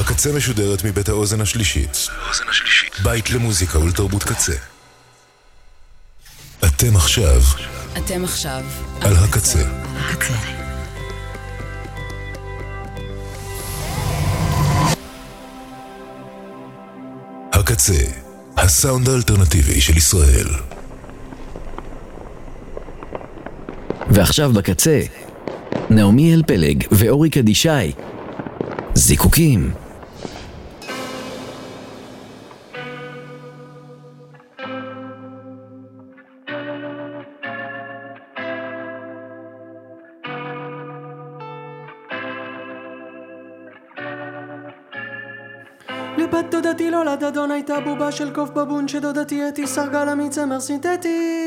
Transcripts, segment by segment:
הקצה משודרת מבית האוזן השלישית. בית למוזיקה ולתרבות קצה. אתם עכשיו על הקצה. הקצה, הסאונד האלטרנטיבי של ישראל. ועכשיו בקצה, נעמי אלפלג ואורי קדישאי. זיקוקים. לבת דודתי לא לדדון הייתה בובה של קוף בבון שדודתי אתי סרגה לה מצמר סינתטי.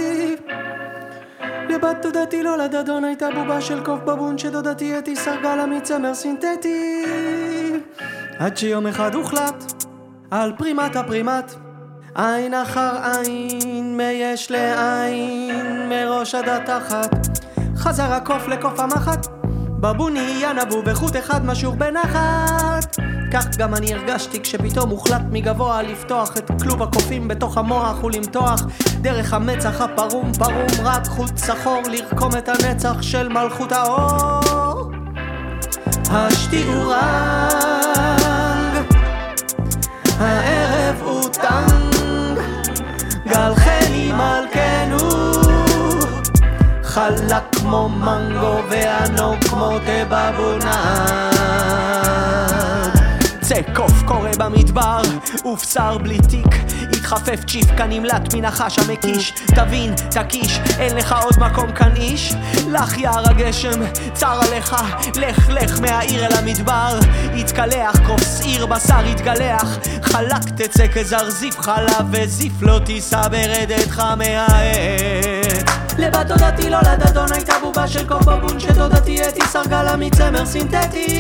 לבת דודתי לא לדדון הייתה בובה של קוף בבון שדודתי אתי סרגה לה מצמר סינתטי. עד שיום אחד הוחלט על פרימת הפרימת, עין אחר עין מיש לעין מראש עד התחת, חזר הקוף לקוף המחט, בבון נהיה נבו בחוט אחד משור בנחת. כך גם אני הרגשתי כשפתאום הוחלט מגבוה לפתוח את כלוב הקופים בתוך המוח ולמתוח דרך המצח הפרום פרום רק חוט סחור לרקום את הנצח של מלכות האור. השתיעו רנג, הערב הוא טנג, גל חני מלכנו, חלק כמו מנגו וענוג כמו תבבונה. זה קוף קורא במדבר, ובשר בלי תיק, התחפף צ'יפקה נמלט מנחש המקיש. תבין, תקיש, אין לך עוד מקום כאן איש. לך יער הגשם, צר עליך, לך לך מהעיר אל המדבר. התקלח, כוס עיר בשר התגלח, חלק תצא כזרזיף חלב וזיף לא תיסע ברדתך מהעת. לבת דודתי לא לדדון הייתה בובה של קוף בבון שדודתי אתי סרגה לה מצמר סינתטי.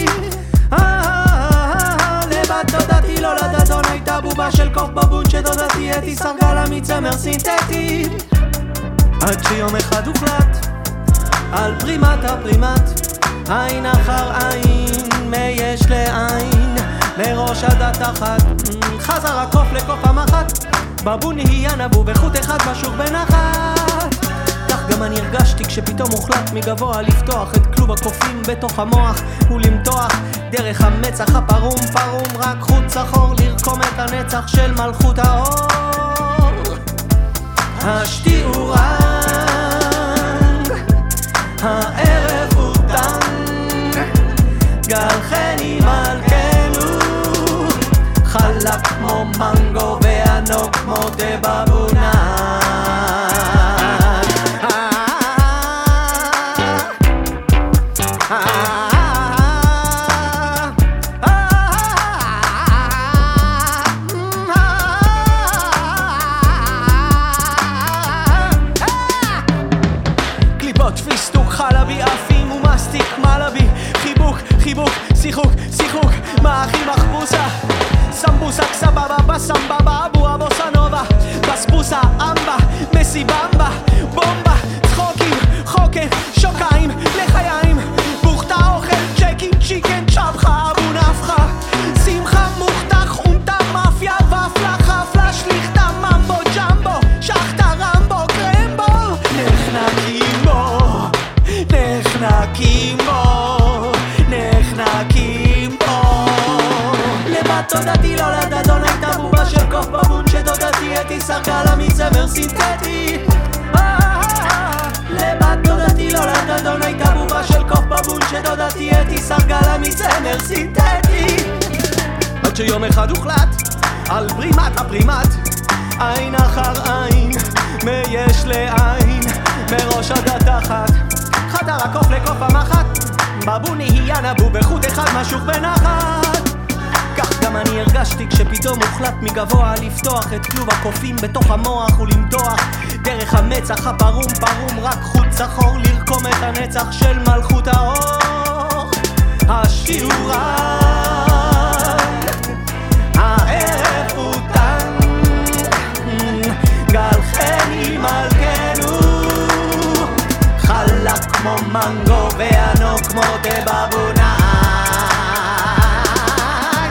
לבת דודתי לא לדדון הייתה בובה של קוף בבון שדודתי אתי סרגה לה מצמר סינתטי. עד שיום אחד הוחלט על פרימת הפרימת, עין אחר עין מיש לעין מראש עד התחת, חזר הקוף לקוף המחט, בבון נהיה נבו בחוט אחד משור בנחת. כך גם אני הרגשתי כשפתאום הוחלט מגבוה לפתוח את כלוב הקופים בתוך המוח ולמתוח דרך המצח הפרום פרום רק חוט סחור לרקום את הנצח של מלכות האור. השתיעו רנג, הערב הוא טנג, גל חני מלכנו, חלק כמו מנגו וענוג כמו דבבונה. שיחוק, מאחים מחבוסה, סמבוסה סבבה בסמבבה, אבו בוסה נובה, בסבוסה אמבה, מסיבמבה, בומבה, צחוקים, חוקר, שוקיים, לחיים, בוכתה אוכל, צ'קים, צ'יקן, צ'בחה, אבו נפחה, שמחה, מוכתח, אונטה, מאפיה, ופלה, חפלה, שליחתה, ממבו, ג'מבו, שחתה, רמבו, קרמבו, נחנקים בו, נחנקים בו. לבת דודתי לא לדדון הייתה בובה של קוף בבון שדודתי אתי סרגה לה מצמר סינתטי. לבת דודתי לא לדדון הייתה בובה של קוף בבון שדודתי אתי סרגה לה מצמר סינתטי. עד שיום אחד הוחלט על פרימת הפרימת, עין אחר עין מיש לעין מראש עד התחת, חדר הקוף לקוף המחט, בבון נהיה נבו בחוט אחד משוך בנחת. כך גם אני הרגשתי כשפתאום הוחלט מגבוה לפתוח את כלוב הקופים בתוך המוח ולמתוח דרך המצח הפרום פרום רק חוט סחור לרקום את הנצח של מלכות האור. השתיעו רנג, הערב הוא טנג, גל חני מלכנו, חלק כמו מנגו וענוג כמו דבבונה.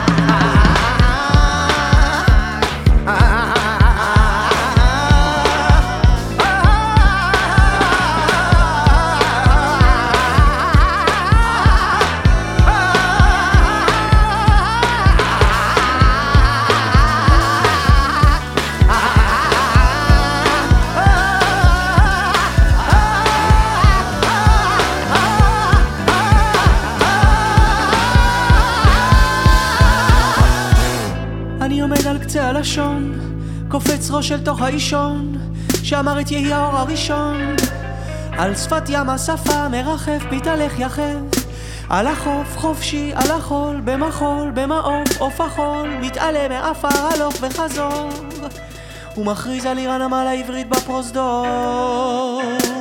נושא הלשון, קופץ ראש אל תוך האישון, שאמר את יהי האור הראשון. על שפת ים השפה מרחף, מתהלך יחף, על החוף חופשי, על החול, במחול, במעוף, עוף החול, מתעלה מאפר הלוך וחזור, ומכריז על עיר הנמל העברית בפרוזדור.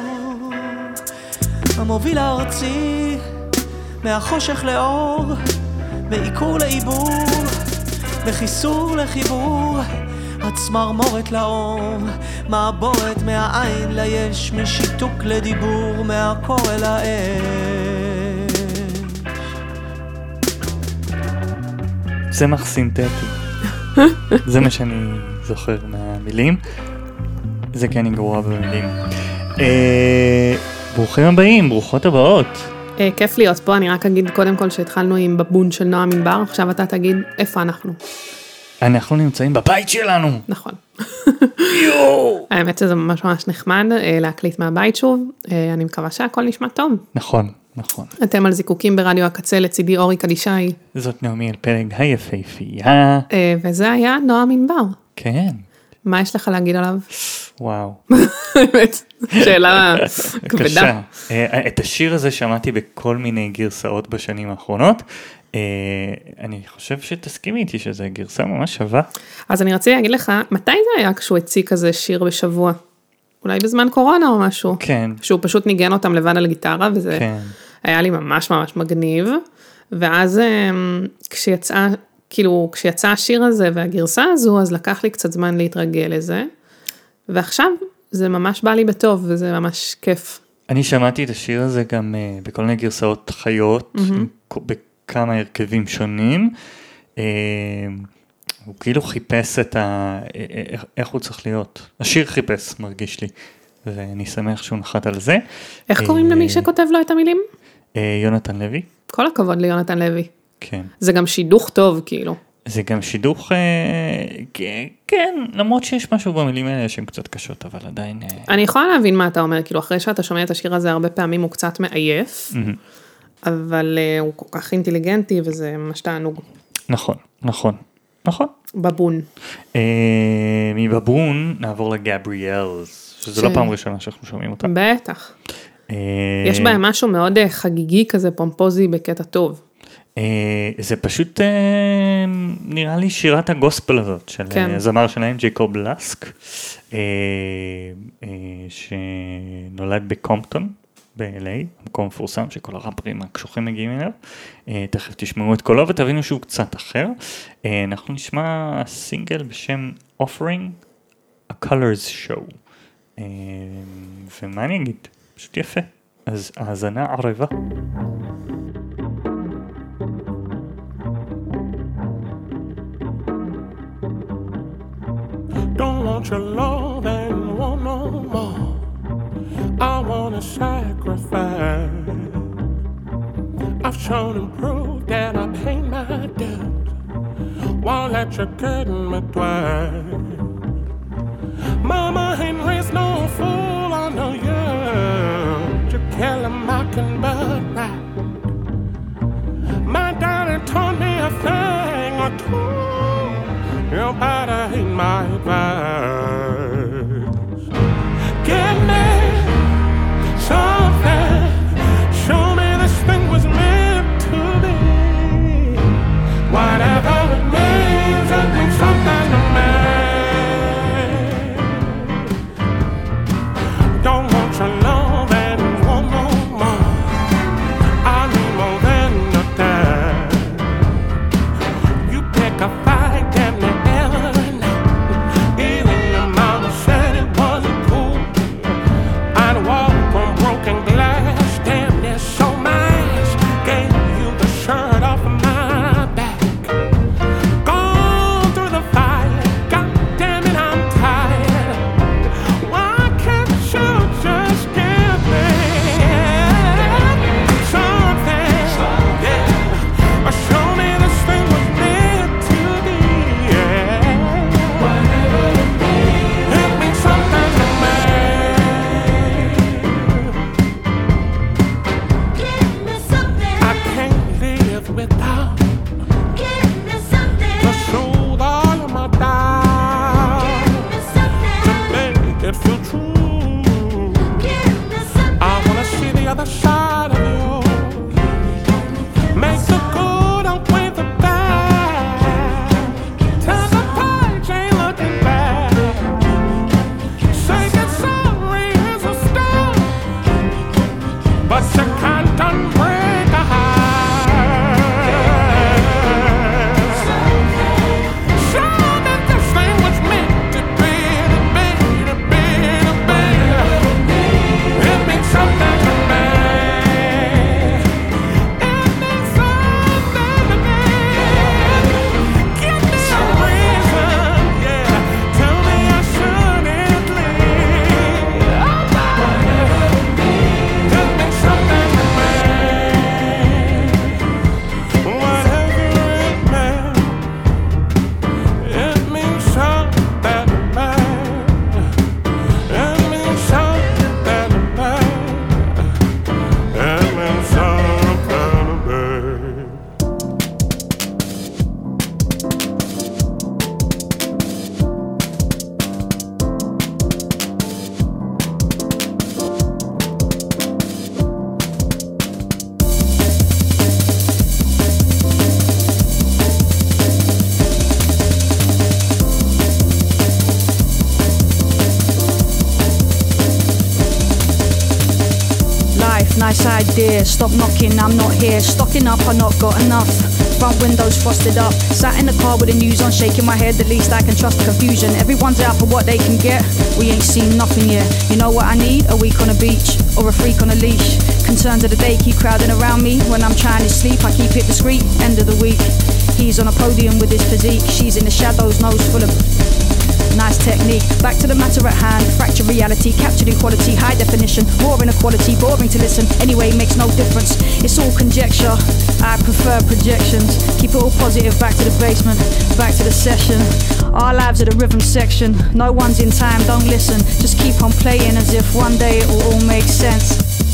המוביל הארצי, מהחושך לאור, מעיקור לעיבור, מחיסור לחיבור, הצמרמורת לאור, מעבורת מהעין ליש, משיתוק לדיבור, מהקור אל האש. צמח סינתטי. זה מה שאני זוכר מהמילים. זה כן גרוע במילים. ברוכים הבאים, ברוכות הבאות. כיף להיות פה, אני רק אגיד קודם כל שהתחלנו עם בבון של נועם ענבר, עכשיו אתה תגיד איפה אנחנו. אנחנו נמצאים בבית שלנו. נכון. האמת שזה ממש ממש נחמד להקליט מהבית שוב, אני מקווה שהכל נשמע טוב. נכון, נכון. אתם על זיקוקים ברדיו הקצה, לצידי אורי קדישאי. זאת נעמי אלפלג היפהפייה. וזה היה נועם ענבר. כן. מה יש לך להגיד עליו? וואו. באמת, שאלה כבדה. את השיר הזה שמעתי בכל מיני גרסאות בשנים האחרונות. אני חושב שתסכימי איתי שזו גרסה ממש שווה. אז אני רציתי להגיד לך, מתי זה היה כשהוא הציע כזה שיר בשבוע? אולי בזמן קורונה או משהו? כן. שהוא פשוט ניגן אותם לבד על גיטרה, וזה כן. היה לי ממש ממש מגניב. ואז כשיצא השיר הזה והגרסה הזו, אז לקח לי קצת זמן להתרגל לזה. ועכשיו זה ממש בא לי בטוב, וזה ממש כיף. אני שמעתי את השיר הזה גם בכל מיני גרסאות חיות, בכמה הרכבים שונים. הוא כאילו חיפש איך הוא צריך להיות. השיר חיפש, מרגיש לי. ואני שמח שהוא נחת על זה. איך קוראים למי שכותב לו את המילים? יונתן לוי. כל הכבוד ליונתן לוי. כן. זה גם שידוך טוב, כאילו. זה גם שידוך, כן, למרות שיש משהו במילים האלה שהן קצת קשות, אבל עדיין... אני יכולה להבין מה אתה אומר, כאילו אחרי שאתה שומע את השיר הזה, הרבה פעמים הוא קצת מעייף, אבל הוא כל כך אינטליגנטי, וזה ממש תענוג. נכון, נכון, נכון. בבון. מבבון נעבור לגבריאלס, שזו לא פעם ראשונה שאנחנו שומעים אותה. בטח. יש בהם משהו מאוד חגיגי כזה, פומפוזי בקטע טוב. זה פשוט נראה לי שירת הגוספל הזאת, של זמר שלהם, ג'ייקוב לסק, שנולד בקומפטון, ב-LA, מקום מפורסם שכל הראפרים הקשוחים מגיעים אליו. תכף תשמעו את קולו ותבינו שהוא קצת אחר. אנחנו נשמע סינגל בשם Offering a Colors Show. ומה אני אגיד? פשוט יפה. אז האזנה ערבה. Don't want your love and want no more. I want to sacrifice. I've shown and proved that I pay my debt. Won't let you get me twice. Mama ain't raised no fool, I know you. You kill him, I can but right. My daddy taught me a thing or two. You better heed my advice. Give me something. Show me this thing was meant to be. Whatever it means, it means something to me. Don't want your love and want no more. I need more than a time. You pick a fight, damn it. Without, give me something. The truth, all of my time. idea. Stop knocking, I'm not here. Stocking up, I not got enough. Front windows frosted up. Sat in the car with the news on, shaking my head. The least I can trust the confusion. Everyone's out for what they can get. We ain't seen nothing yet. You know what I need? A week on a beach or a freak on a leash. Concerns of the day keep crowding around me. When I'm trying to sleep, I keep it discreet. End of the week. He's on a podium with his physique. She's in the shadows, nose full of nice technique. Back to the matter at hand. Fracture reality, captured equality, high definition. War inequality, boring to listen. Anyway, makes no difference. It's all conjecture. I prefer projections. Keep it all positive. Back to the basement. Back to the session. Our lives are the rhythm section. No one's in time, don't listen. Just keep on playing as if one day it will all make sense.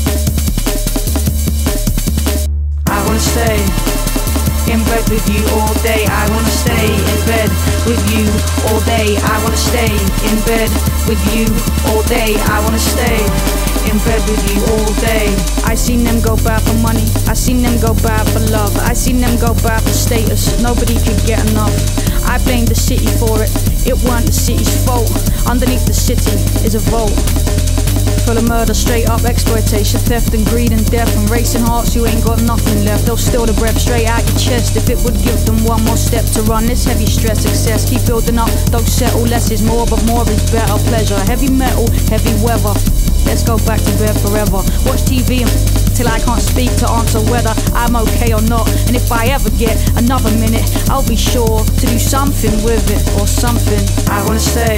I wanna stay in bed with you all day. I wanna stay in bed with you all day. I wanna stay in bed with you all day. I wanna stay in bed with you all day. I seen them go bad for money. I seen them go bad for love. I seen them go bad for status. Nobody could get enough. I blamed the city for it. It weren't the city's fault. Underneath the city is a vault full of murder, straight up exploitation, theft and greed and death and racing hearts. You ain't got nothing left. They'll steal the breath straight out your chest. If it would give them one more step to run this heavy stress excess, keep building up, don't settle. Less is more, but more is better. Pleasure, heavy metal, heavy weather. Let's go back to bed forever. Watch TV till I can't speak to answer whether I'm okay or not. And if I ever get another minute, I'll be sure to do something with it or something. I wanna stay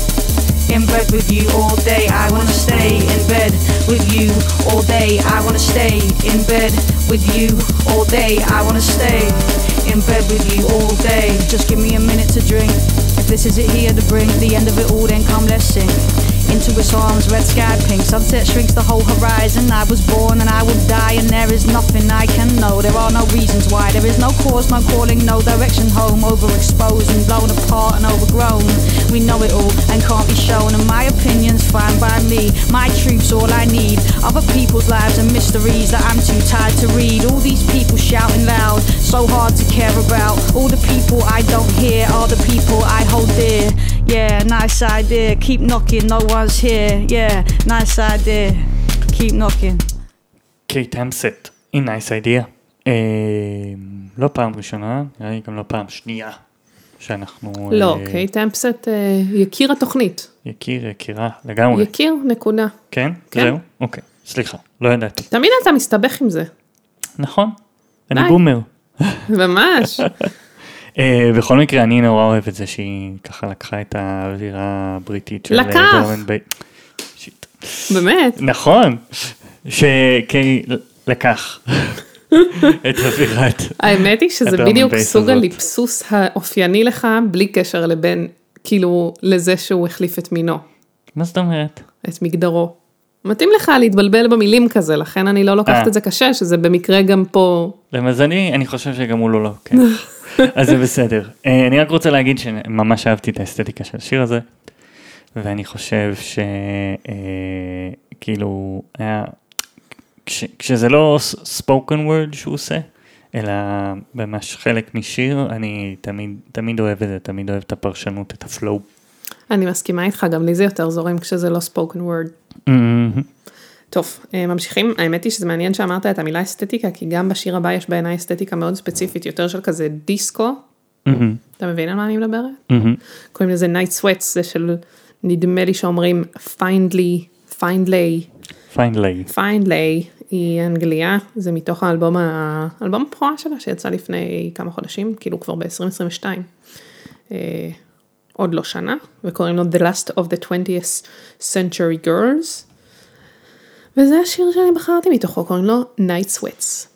in bed with you all day. I wanna stay in bed with you all day. I wanna stay in bed with you all day. I wanna stay in bed with you all day. Just give me a minute to drink. If this is it here to bring the end of it all, then come let's sing. Into its arms, red sky pink. Sunset shrinks the whole horizon. I was born and I will die, and there is nothing I can know. There are no reasons why. There is no cause, no calling, no direction home. Overexposed and blown apart and overgrown. We know it all and can't be shown. And my opinion's fine by me. My truth's all I need. Other people's lives and mysteries that I'm too tired to read. All these people shouting loud, so hard to care about. All the people I don't hear are the people I hold dear. Yeah, nice idea. Keep knocking, no one's here. Yeah, nice idea. Keep knocking. קייט המסט, in nice idea. לא פעם ראשונה, נראה לי גם לא פעם שנייה שאנחנו... לא, קייט המסט יקיר התוכנית. יקירה, לגמרי. יקיר, נקודה. כן? זהו? אוקיי, סליחה, לא ידעתי. תמיד אתה מסתבך עם זה. נכון, אני בומר. ממש. בכל מקרה, אני נורא אוהב את זה שהיא ככה לקחה את האווירה הבריטית של... לקח! שיט. באמת? נכון, לקח את אווירת... האמת היא שזה בדיוק סוג הליפסוס האופייני לך, בלי קשר לבין, כאילו, לזה שהוא החליף את מינו. מה זאת אומרת? את מגדרו. מתאים לך להתבלבל במילים כזה, לכן אני לא לוקחת את זה קשה, שזה במקרה גם פה... למזלי, אני חושב שגם הוא לא, כן. אז זה בסדר. אני רק רוצה להגיד שממש אהבתי את האסתטיקה של השיר הזה, ואני חושב שכאילו, כשזה לא spoken word שהוא עושה, אלא ממש חלק משיר, אני תמיד אוהב את זה, תמיד אוהב את הפרשנות, את הפלואו. אני מסכימה איתך, גם לי זה יותר זורם כשזה לא spoken word. טוב, ממשיכים. האמת היא שזה מעניין שאמרת את המילה אסתטיקה, כי גם בשיר הבא יש בעיניי אסתטיקה מאוד ספציפית, יותר של כזה דיסקו. אתה מבין על מה אני מדברת? קוראים לזה Night Sweats, זה של, נדמה לי שאומרים, Findlay, היא אנגליה, זה מתוך האלבום הבכורה שלה, שיצא לפני כמה חודשים, כאילו כבר ב-2022. עוד לא שנה, וקוראים לו The Last of the 20th Century Girls, וזה השיר שאני בחרתי מתוכו, קוראים לו Night Sweats.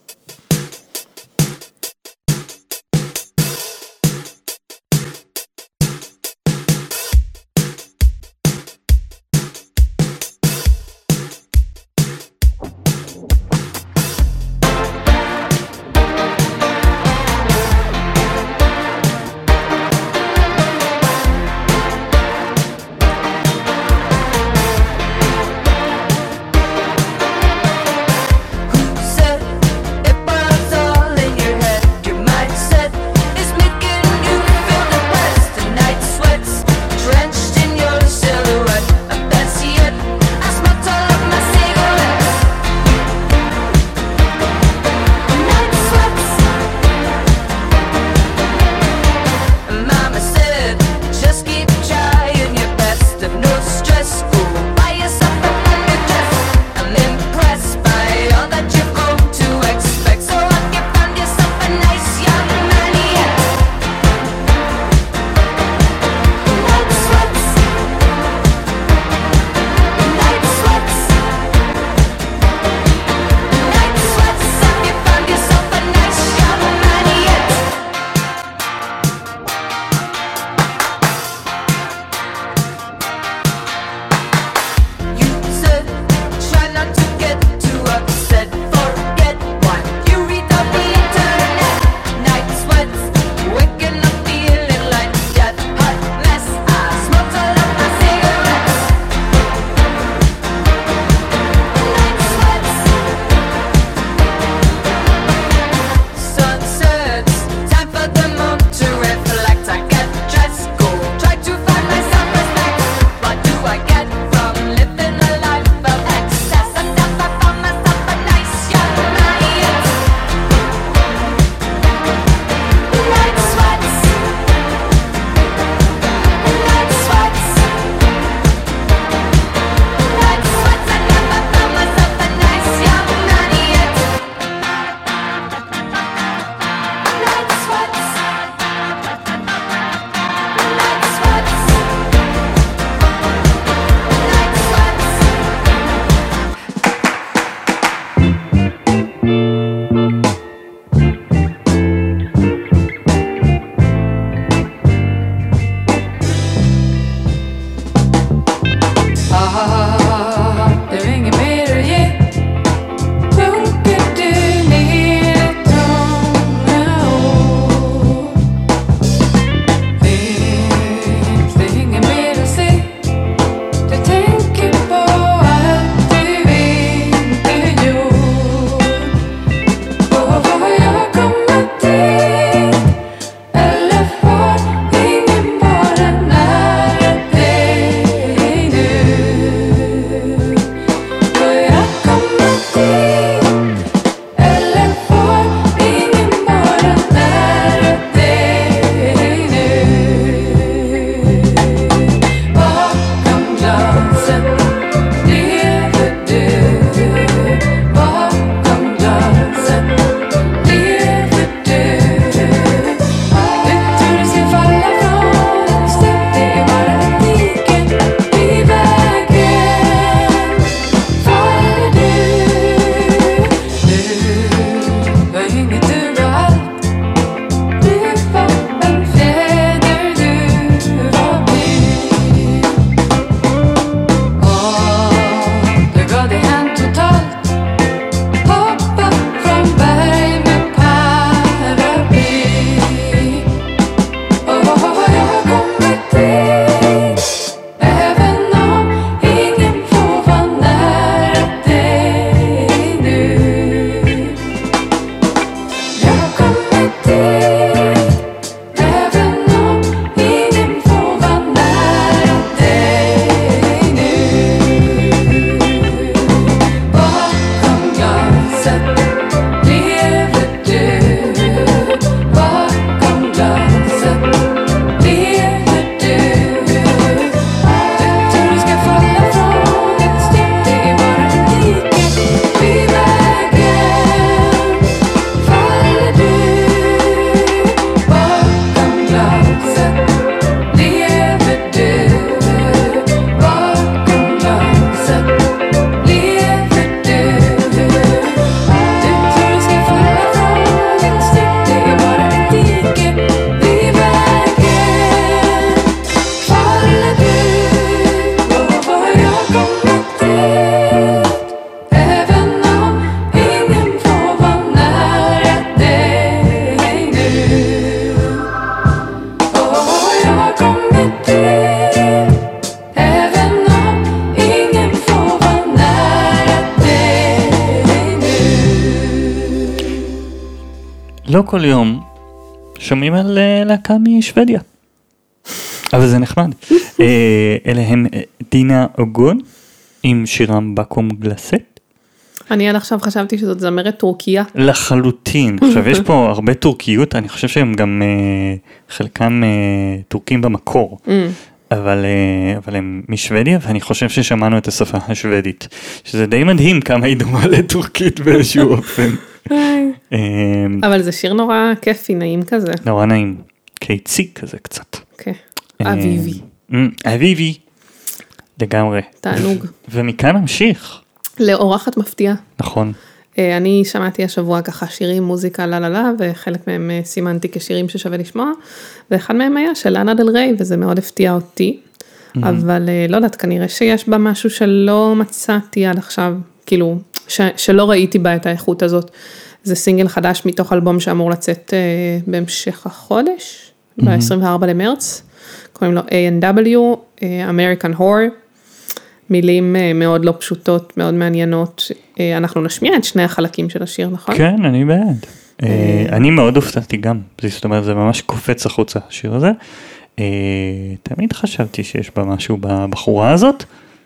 לא כל יום שומעים על להקה משוודיה. אבל זה נחמד. אלה הם דינה אוגון עם שירם בקום גלסט. אני עד עכשיו חשבתי שזאת זמרת טורקיה. לחלוטין. עכשיו יש פה הרבה טורקיות, אני חושב שהם גם חלקם טורקים במקור. אבל הם משוודיה, ואני חושב ששמענו את השפה השוודית. שזה די מדהים כמה היא דומה לטורקית באיזשהו אופן. אבל זה שיר נורא כיפי, נעים כזה. נורא נעים. קיצי כזה קצת. כן. אביבי. אביבי. לגמרי. תענוג. ומכאן נמשיך. לאורחת מפתיעה. נכון. אני שמעתי השבוע ככה שירים, מוזיקה, לה, וחלק מהם סימנתי כשירים ששווה לשמוע, ואחד מהם היה של לאנה דל ריי, וזה מאוד הפתיע אותי, אבל לא יודעת, כנראה שיש בה משהו שלא מצאתי עד עכשיו, כאילו, שלא ראיתי בה את האיכות הזאת. זה סינגל חדש מתוך אלבום שאמור לצאת בהמשך החודש, ב-24 למרץ, קוראים לו A&W, American Horror, מילים מאוד לא פשוטות, מאוד מעניינות. אנחנו נשמיע את שני החלקים של השיר, נכון? כן, אני בעד. אני מאוד הופתעתי גם. זאת אומרת, זה ממש קופץ החוצה, השיר הזה. תמיד חשבתי שיש בה משהו בבחורה הזאת.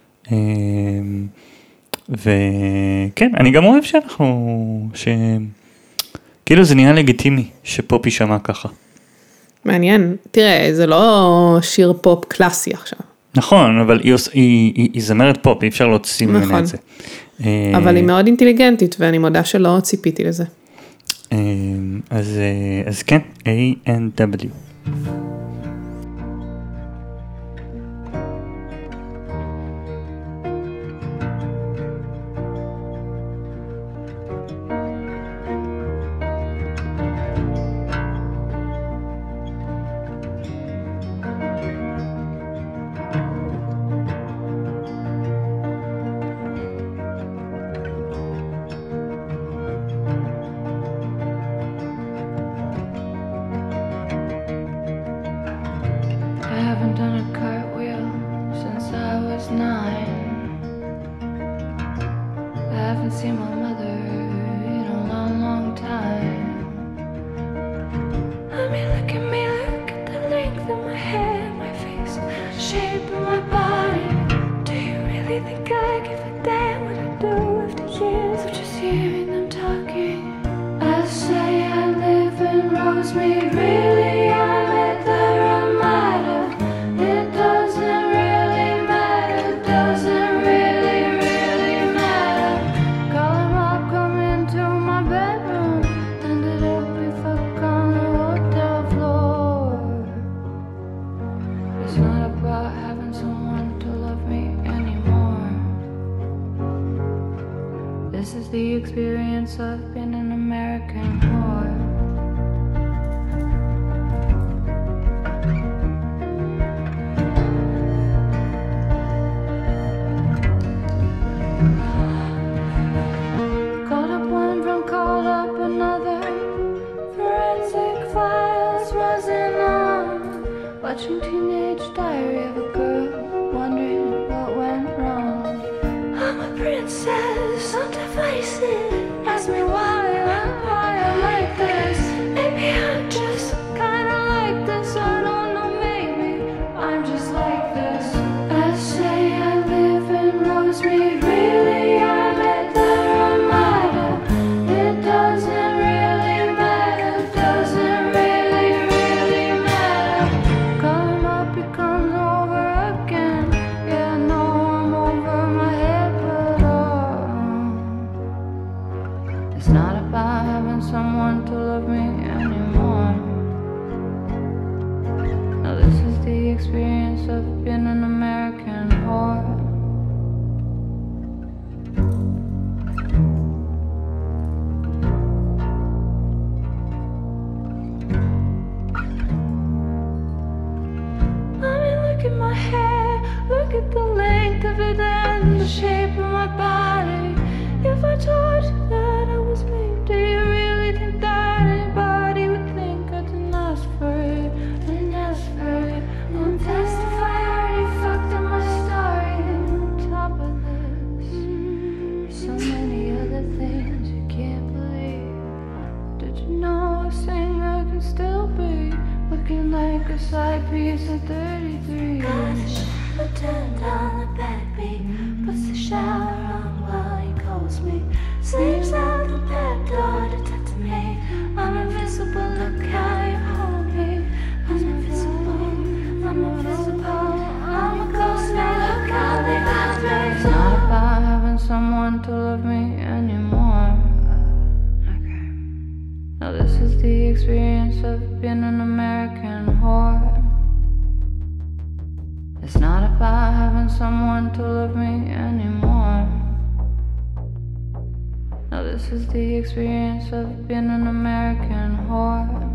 וכן, אני גם אוהב כאילו זה נהיה לגיטימי שפופ יישמע ככה. מעניין. תראה, זה לא שיר פופ קלאסי עכשיו. נכון, אבל היא זמרת פופ, אי אפשר להוציא ממנה את זה. אבל היא מאוד אינטליגנטית, ואני מודה שלא ציפיתי לזה. אז כן, A&W. like a side piece of 33. Gosh, I turn down the backbeat, puts the shower on while he calls me. Sleeps out the back door to talk to me. I'm invisible, look how you hold me. I'm invisible, I'm invisible. I'm a ghost now, look how they have me. It's not about having someone to love me anymore. Okay. Now this is the experience of being an American whore. It's not about having someone to love me anymore. Now this is the experience of being an American whore.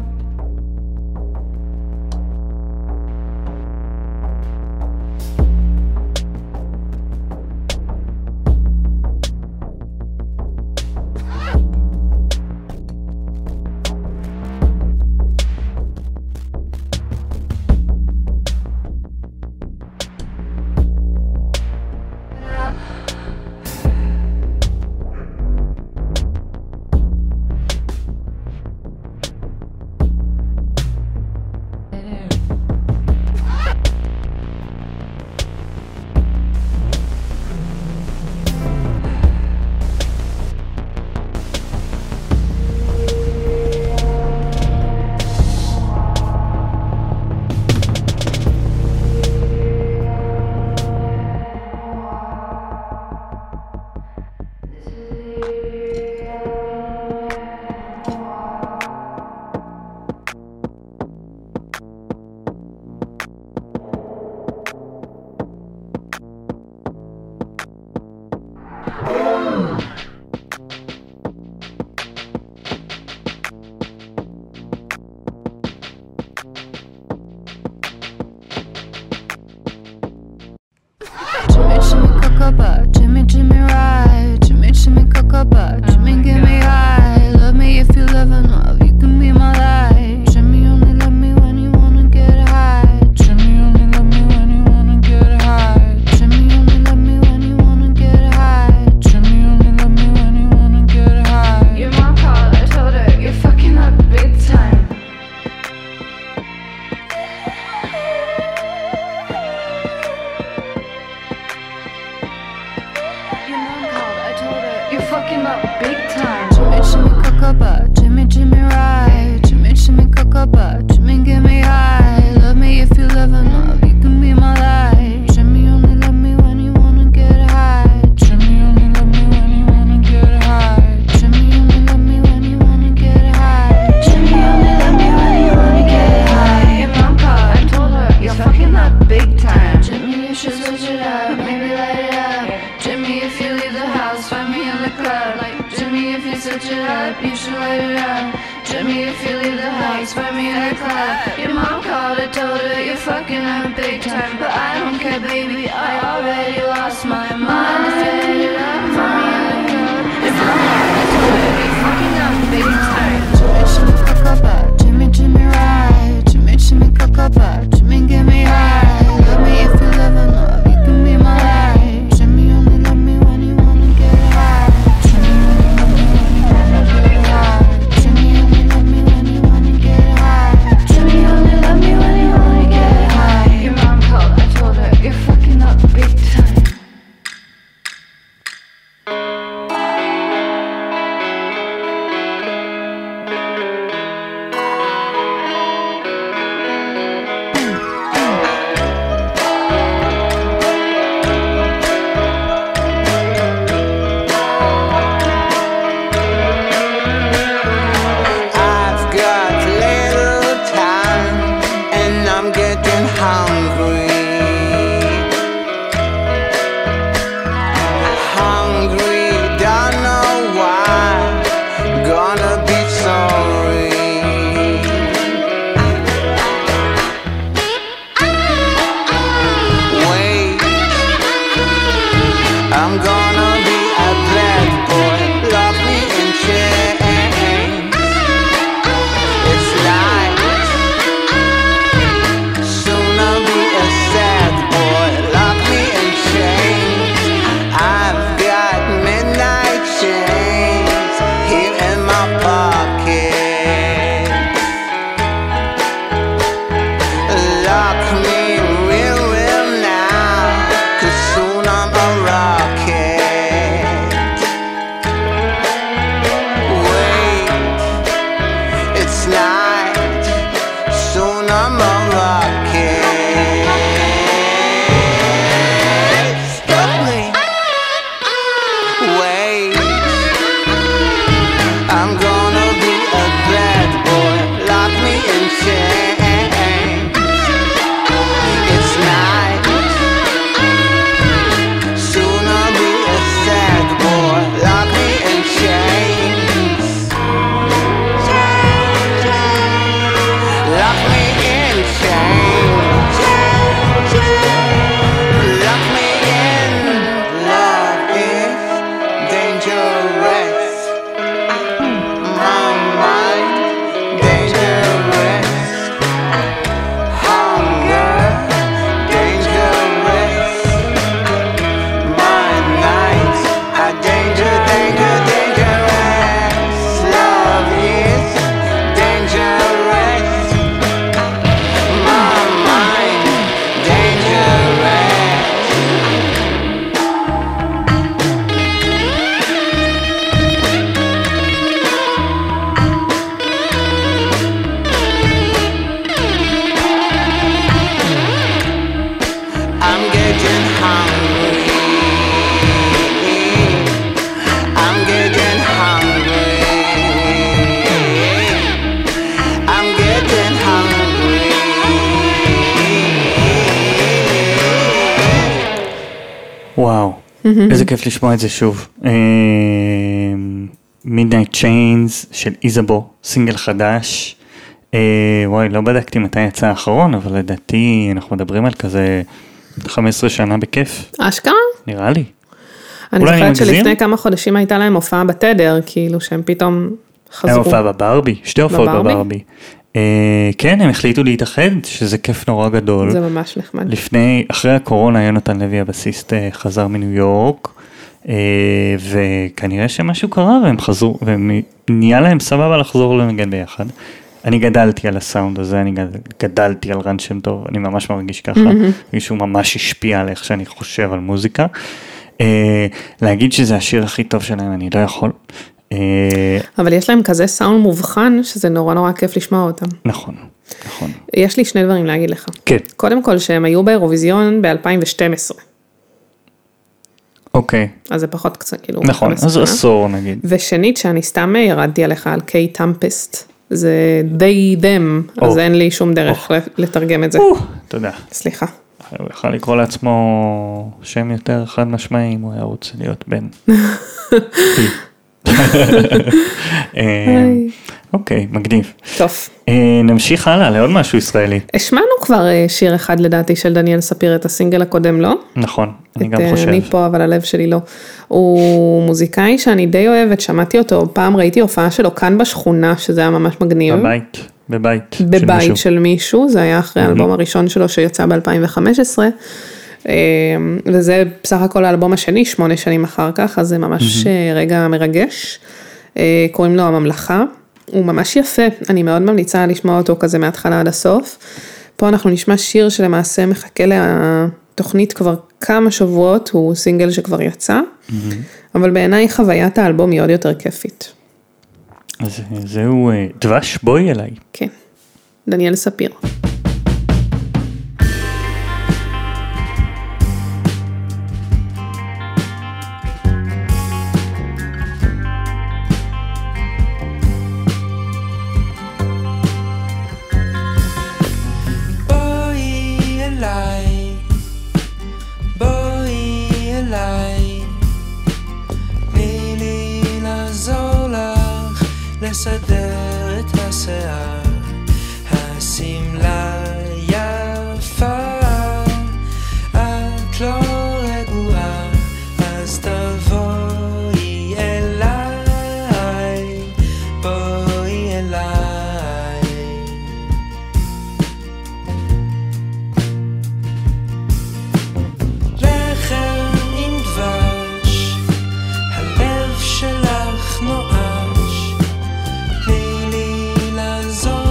וואו, איזה כיף לשמוע את זה שוב. Midnight Chains של איזבו, סינגל חדש. וואי, לא בדקתי מתי יצא האחרון, אבל לדעתי אנחנו מדברים על כזה 15 שנה בכיף. אשכרה? נראה לי. אני זוכרת שלפני כמה חודשים הייתה להם הופעה בתדר, כאילו שהם פתאום חזרו. היה הופעה בברבי, שתי הופעות בברבי. כן, הם החליטו להתאחד, שזה כיף נורא גדול. זה ממש נחמד. אחרי הקורונה, יונתן לוי הבסיסט חזר מניו יורק, וכנראה שמשהו קרה, והם חזרו, ונהיה להם סבבה לחזור לנגן ביחד. אני גדלתי על הסאונד הזה, אני גדלתי על רן שם טוב, אני ממש מרגיש ככה, מישהו ממש השפיע על איך שאני חושב על מוזיקה. להגיד שזה השיר הכי טוב שלהם, אני לא יכול. אבל יש להם כזה סאונד מובחן, שזה נורא נורא כיף לשמוע אותם. נכון, נכון. יש לי שני דברים להגיד לך. כן. קודם כל, שהם היו באירוויזיון ב-2012. אוקיי. אז זה פחות קצת, כאילו. נכון, אז עשור נגיד. ושנית, שאני סתם ירדתי עליך על קיי טמפסט. זה they them, אז אין לי שום דרך לתרגם את זה. תודה. סליחה. הוא יכול לקרוא לעצמו שם יותר חד משמעי, אם הוא היה רוצה להיות בן. אוקיי, מגניב. טוב. נמשיך הלאה לעוד משהו ישראלי. השמענו כבר שיר אחד לדעתי של דניאל ספיר, את הסינגל הקודם, לא? נכון, אני גם חושב. אני פה, אבל הלב שלי לא. הוא מוזיקאי שאני די אוהבת, שמעתי אותו, פעם ראיתי הופעה שלו כאן בשכונה, שזה היה ממש מגניב. בבית של מישהו, זה היה אחרי האלבום הראשון שלו שיצא ב-2015, וזה בסך הכל האלבום השני, 8 שנים אחר כך, אז זה ממש רגע מרגש. קוראים לו הממלכה, הוא ממש יפה, אני מאוד ממליצה לשמוע אותו כזה מההתחלה עד הסוף. פה אנחנו נשמע שיר שלמעשה מחכה לתוכנית כבר כמה שבועות, הוא סינגל שכבר יצא, אבל בעיניי חוויית האלבום היא עוד יותר כיפית. אז זהו דבש, בואי אליי. כן, דניאל ספיר. לסדר את השיער, השמלה יפה, את לא רגועה, אז תבואי אליי, בואי אליי. לחם עם דבש, הלב שלך נועד, לעזור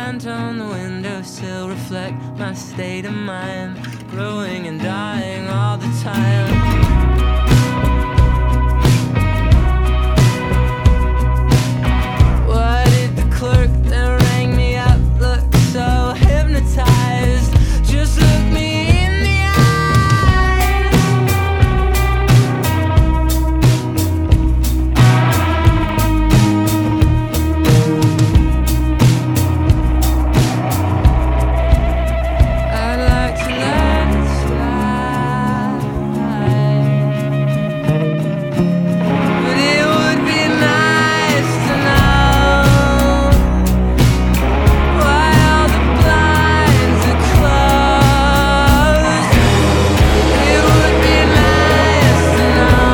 lines on the windowsill reflect my state of mind, growing and dying all the time. Why did the clerk that rang me up look so hypnotized? Just look me in the eye. I'd like to let it slide, but it would be nice to know why all the blinds are closed. It would be nice to know.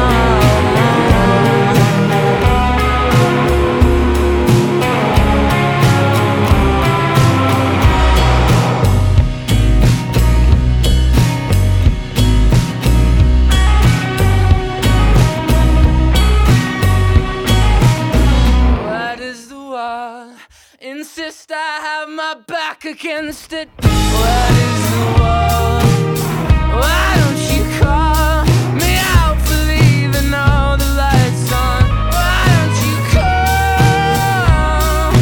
Why does the wall insist I have my back against it? What is the wall? Why don't you call me out for leaving all the lights on? Why don't you call?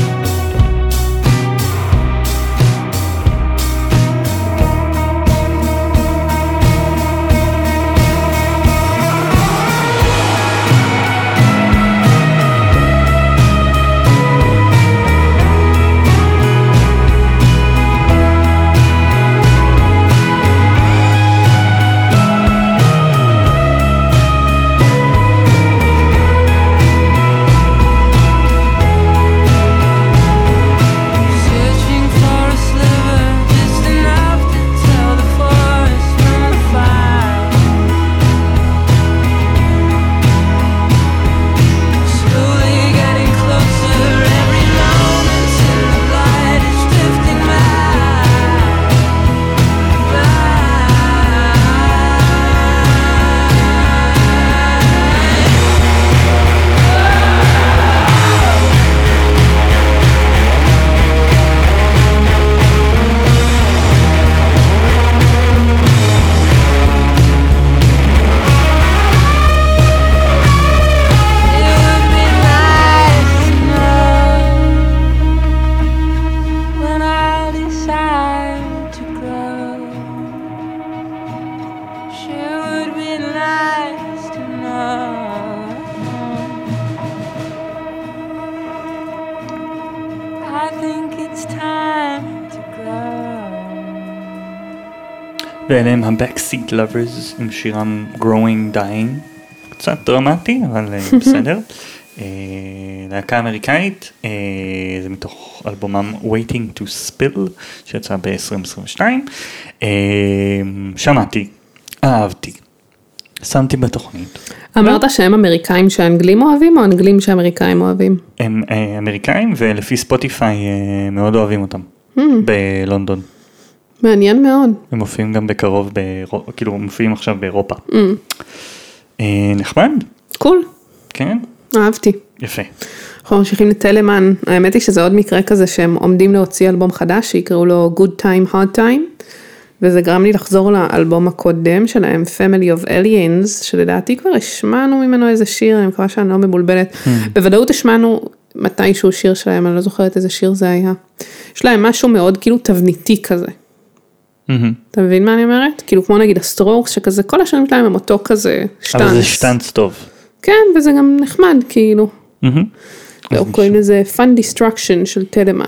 Searching for a sliver, just enough to tell the forest from the fire. Slowly getting closer, every moment till the light is drifting It would be nice to know when I decide to grow. Sure would be nice to know. I think it's time to grow. ואלה הם ה-Backseat Lovers עם שירם Growing Dying, קצת דרמטי אבל בסדר. להקה אמריקאית, זה מתוך אלבומם Waiting to Spill שיצא ב-2022. שמעתי, אהבתי, שמתי בתוכנית. אמרת שהם אמריקאים שהאנגלים אוהבים, או אנגלים שהאמריקאים אוהבים? הם אמריקאים ולפי ספוטיפיי מאוד אוהבים אותם בלונדון. מעניין מאוד. הם מופיעים גם בקרוב, כאילו מופיעים עכשיו באירופה. נחמד? קול. כן? אהבתי. יפה. אנחנו ממשיכים לטלמן, האמת היא שזה עוד מקרה כזה שהם עומדים להוציא אלבום חדש, שיקראו לו Good Time, Hard Time, וזה גרם לי לחזור לאלבום הקודם שלהם, Family of Aliens, שלדעתי כבר השמענו ממנו איזה שיר, אני מקווה שאני לא מבולבלת, בוודאות השמענו מתישהו שיר שלהם, אני לא זוכרת איזה שיר זה היה. יש להם משהו מאוד כאילו תבניתי כזה. אתה מבין מה אני אומרת? כאילו כמו נגיד הסטרוקס, שכזה כל השירים שלהם הם אותו כזה שטנץ. אבל זה שטנץ טוב. כן, וזה גם נחמד כאילו. קוראים לזה Fun Destruction של טלמן.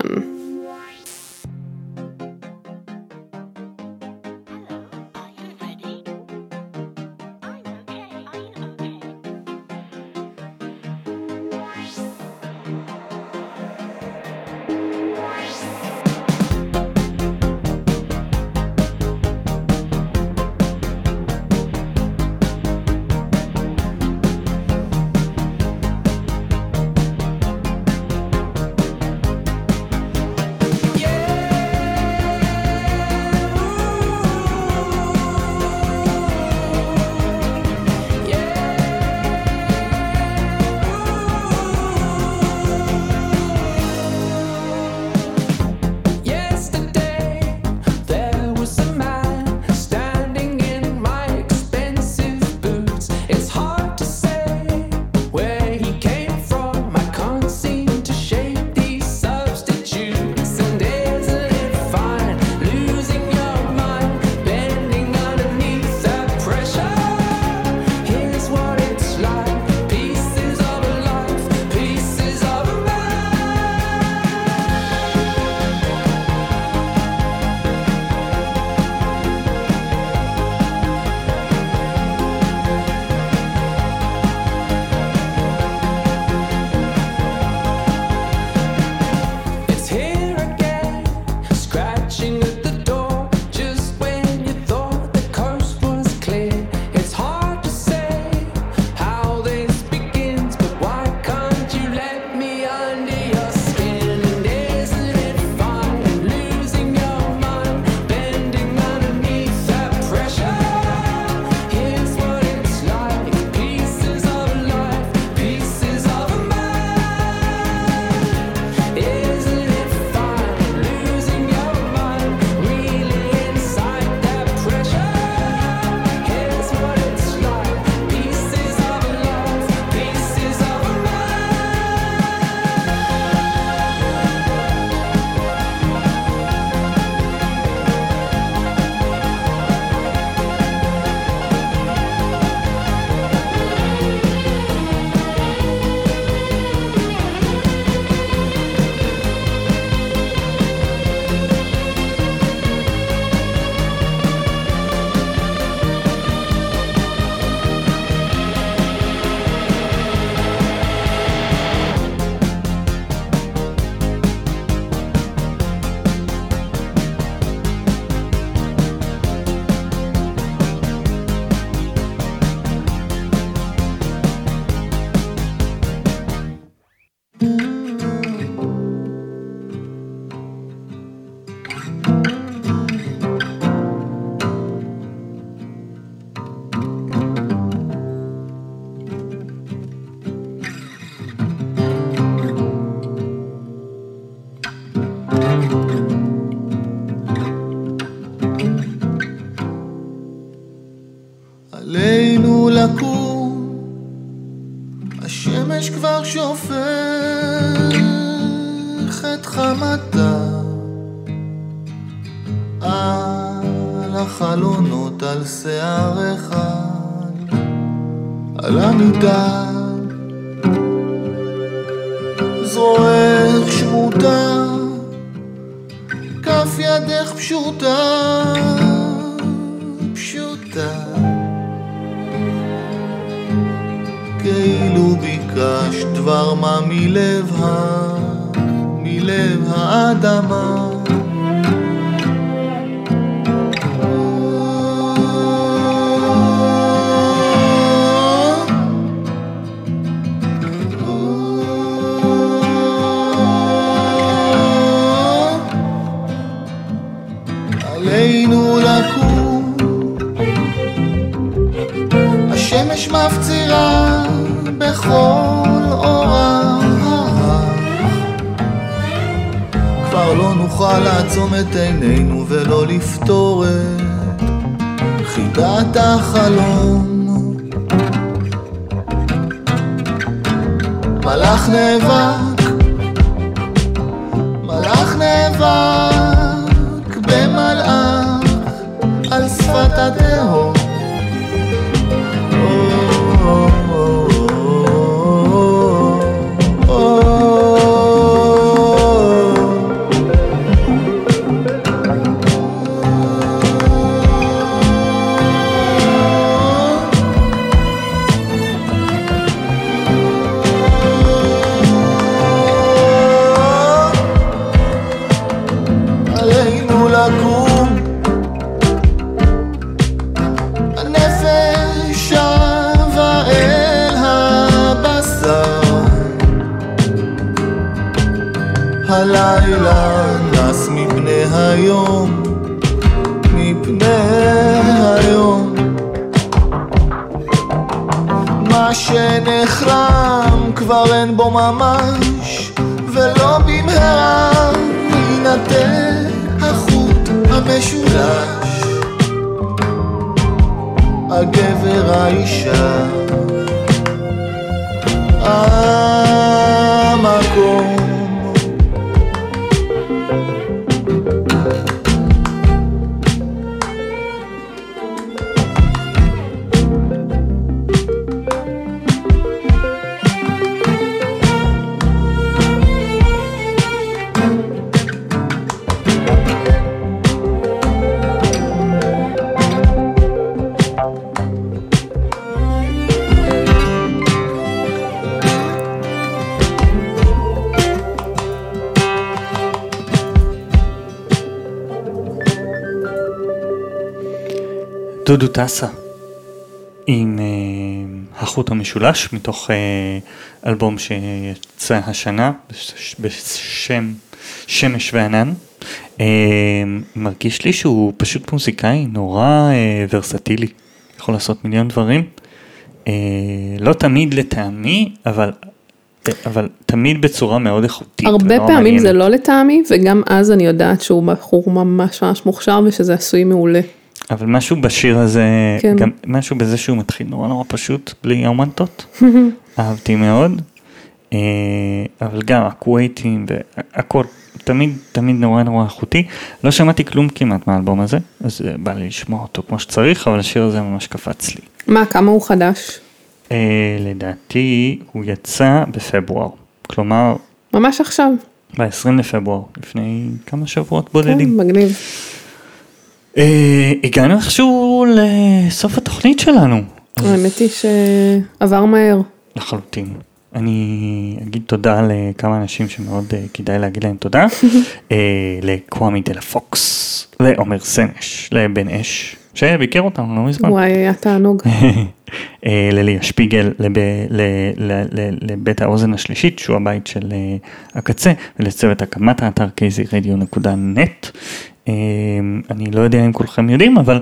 שופך את חמתה על החלונות, על שיער אחד, על המיטה זרועך שמותה, כף ידך פשוטה, פשוטה, כאילו ביקש דבר מה מלב האדמה. עלינו לקום, השמש מפצירה בכל אורה, כבר לא נוכל לעצום את עינינו ולא לפתור את חידת החלום. מלאך נאבק במלאך על שפת התהום. עלינו לקום, הנפש שבה אל הבשר, הלילה נס מפני היום, מה שנחלם כבר אין בו ממש, ולא במהרה ינתק החוט המשולש, הגבר האישה, המקום. דודו טסה עם החוט המשולש מתוך אלבום שיצא השנה בשם שמש וענן. מרגיש לי שהוא פשוט מוזיקאי נורא ורסטילי, יכול לעשות מיליון דברים, לא תמיד לטעמי, אבל תמיד בצורה מאוד איכותית. הרבה פעמים זה לא לטעמי, וגם אז אני יודעת שהוא בחור ממש מוכשר ושזה עשוי מעולה. אבל משהו בשיר הזה, כן. גם משהו בזה שהוא מתחיל נורא פשוט, בלי אומנטות, אהבתי מאוד, אבל גם הקווייטים והכל, תמיד נורא איכותי. לא שמעתי כלום כמעט מהאלבום הזה, אז בא לי לשמוע אותו כמו שצריך, אבל השיר הזה ממש קפץ לי. מה, כמה הוא חדש? לדעתי הוא יצא בפברואר, כלומר... ממש עכשיו. ב-20 לפברואר, לפני כמה שבועות בודדים. כן, מגניב. הגענו איכשהו לסוף התוכנית שלנו. האמת היא שעבר מהר. לחלוטין. אני אגיד תודה לכמה אנשים שמאוד כדאי להגיד להם תודה. לקוואמי דלה פוקס, לעומר סנש, לבן אש, שביקר אותנו לא מזמן. וואי, היה תענוג. לליה שפיגל, לבית האוזן השלישית, שהוא הבית של הקצה, ולצוות הקמת האתר kzradio.net. אני לא יודע אם כולכם יודעים, אבל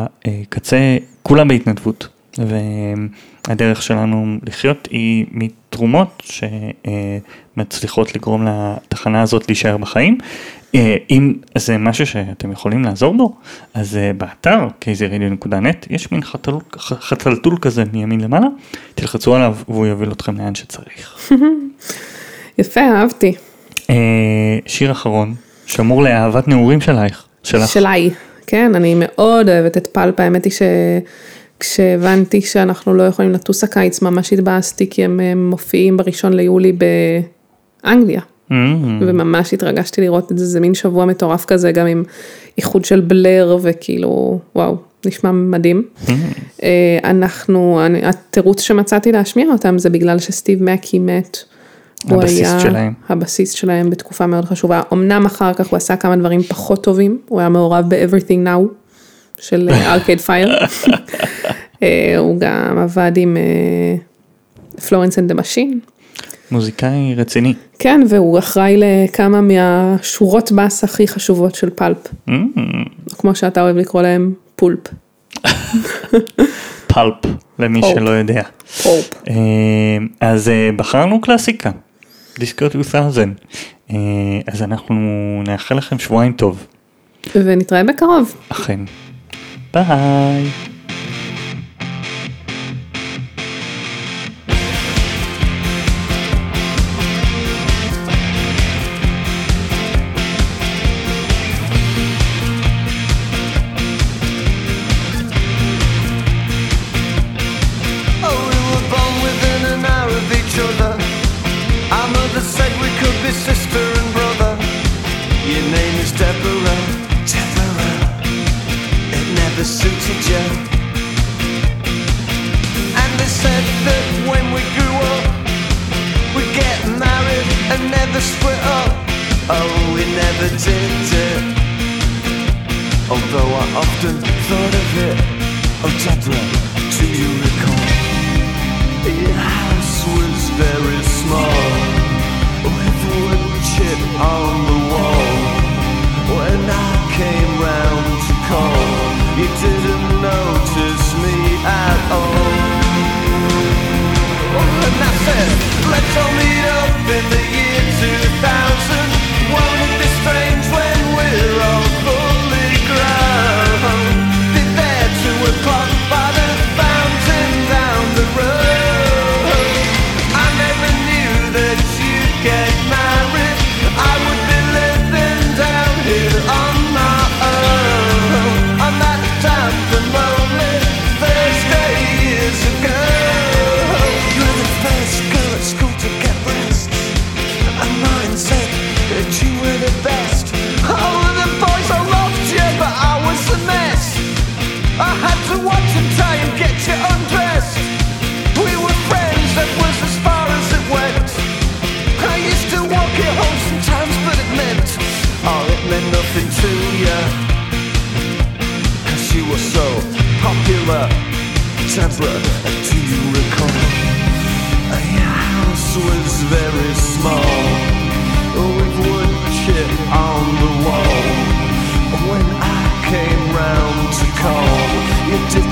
הקצה כולה בהתנדבות, והדרך שלנו לחיות היא תרומות שמצליחות לגרום לתחנה הזאת להישאר בחיים. אם זה משהו שאתם יכולים לעזור בו, אז באתר kzradio.net יש מין חתלתול כזה מימין למעלה, תלחצו עליו והוא יוביל אתכם לאן שצריך. יפה, אהבתי. שיר אחרון, שמור לאהבת נעורים שלך. שלי, כן, אני מאוד אוהבת את פלפ, האמת היא כשהבנתי שאנחנו לא יכולים לטוס הקיץ, ממש התבאסתי, כי הם מופיעים בראשון ליולי באנגליה. וממש התרגשתי לראות את זה, זה מין שבוע מטורף כזה, גם עם איחוד של בלר, וכאילו, וואו, נשמע מדהים. התירוץ שמצאתי להשמיע אותם, זה בגלל שסטיב מקי מת, הבסיס שלהם בתקופה מאוד חשובה, אמנם אחר כך הוא עשה כמה דברים פחות טובים, הוא היה מעורב ב-Everything Now, של Arcade Fire, הוא גם עבד עם Florence and the Machine, מוזיקאי רציני. כן, והוא אחראי לכמה מהשורות בס הכי חשובות של פלפ. כמו שאתה אוהב לקרוא להם, פולפ. פלפ, למי שלא יודע. פולפ. אז בחרנו קלאסיקה, דיסקו 2000. אז אנחנו נאחל לכם שבועיים טוב. ונתראה בקרוב. אכן. ביי. Sister and brother, your name is Deborah, it never suited you. And they said that when we grew up, we'd get married and never split up. Oh, we never did it, although I often thought of it. Oh, Deborah, do you recall? Your house was very small, with wood chip on the wall. When I came round to call, you didn't notice me at all. And I said, let's all meet up in the year 2000. Won't it be strange when we're all fully grown? Be there 2 o'clock by the fountain down the road. I never knew that you'd get married. I would be living down here on my own, on that damp and lonely Thursday years ago. You were the first girl at school to get breasts, and mine said that you were the best. Oh, the boys all loved you, but I was a mess. I had to watch and try and get you undressed. We were friends, that was as far as it went. I used to walk you home sometimes, but it meant nothing to you, 'cause you were so popular. Deborah, do you recall? Your house was very small, with wood chip on the wall. When I came round to call, you did